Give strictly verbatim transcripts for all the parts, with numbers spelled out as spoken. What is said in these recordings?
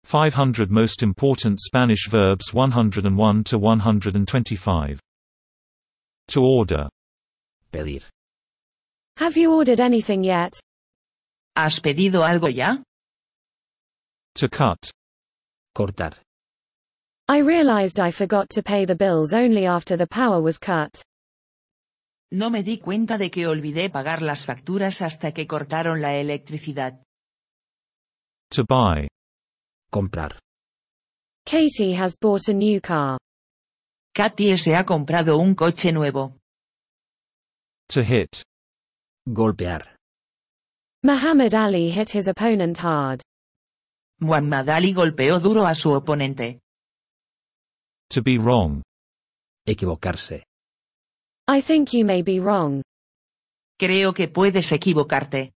five hundred Most Important Spanish Verbs one hundred one to one hundred twenty-five. To order. Pedir. Have you ordered anything yet? ¿Has pedido algo ya? To cut. Cortar. I realized I forgot to pay the bills only after the power was cut. No me di cuenta de que olvidé pagar las facturas hasta que cortaron la electricidad. To buy. Comprar. Katie has bought a new car. Katie se ha comprado un coche nuevo. To hit. Golpear. Muhammad Ali hit his opponent hard. Muhammad Ali golpeó duro a su oponente. To be wrong. Equivocarse. I think you may be wrong. Creo que puedes equivocarte.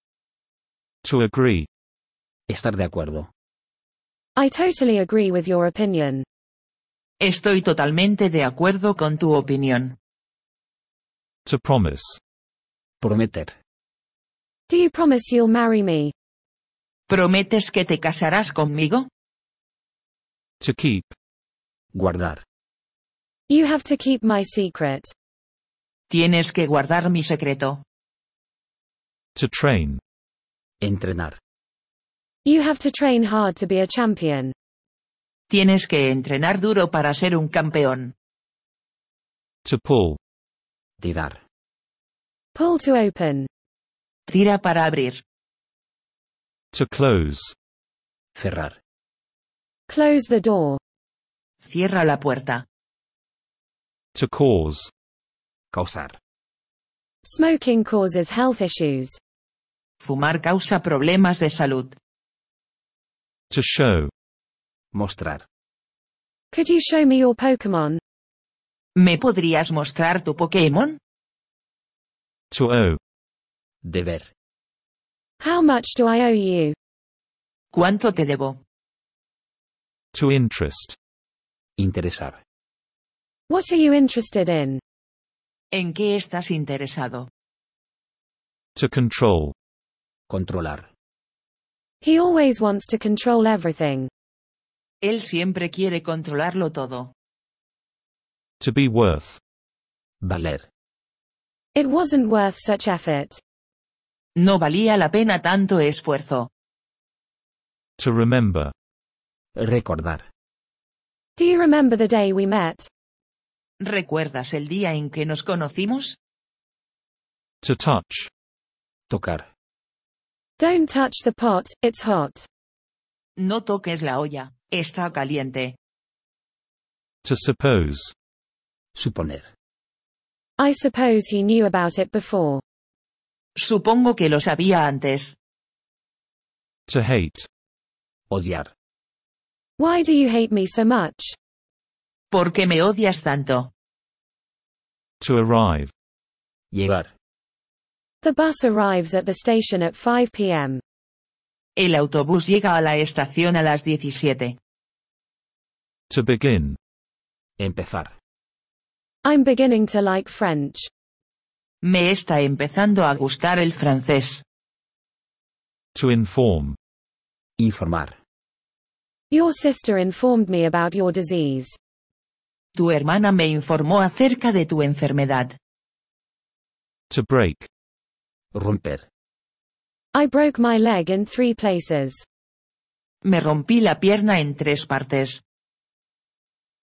To agree. Estar de acuerdo. I totally agree with your opinion. Estoy totalmente de acuerdo con tu opinión. To promise. Prometer. Do you promise you'll marry me? ¿Prometes que te casarás conmigo? To keep. Guardar. You have to keep my secret. Tienes que guardar mi secreto. To train. Entrenar. You have to train hard to be a champion. Tienes que entrenar duro para ser un campeón. To pull. Tirar. Pull to open. Tira para abrir. To close. Cerrar. Close the door. Cierra la puerta. To cause. Causar. Smoking causes health issues. Fumar causa problemas de salud. To show. Mostrar. Could you show me your Pokémon? ¿Me podrías mostrar tu Pokémon? To owe. Deber. How much do I owe you? ¿Cuánto te debo? To interest. Interesar. What are you interested in? ¿En qué estás interesado? To control. Controlar. He always wants to control everything. Él siempre quiere controlarlo todo. To be worth. Valer. It wasn't worth such effort. No valía la pena tanto esfuerzo. To remember. Recordar. Do you remember the day we met? ¿Recuerdas el día en que nos conocimos? To touch. Tocar. Don't touch the pot, it's hot. No toques la olla, está caliente. To suppose. Suponer. I suppose he knew about it before. Supongo que lo sabía antes. To hate. Odiar. Why do you hate me so much? ¿Por qué me odias tanto? To arrive. Llegar. The bus arrives at the station at five p m El autobús llega a la estación a las diecisiete. To begin. Empezar. I'm beginning to like French. Me está empezando a gustar el francés. To inform. Informar. Your sister informed me about your disease. Tu hermana me informó acerca de tu enfermedad. To break. Romper. I broke my leg in three places. Me rompí la pierna en tres partes.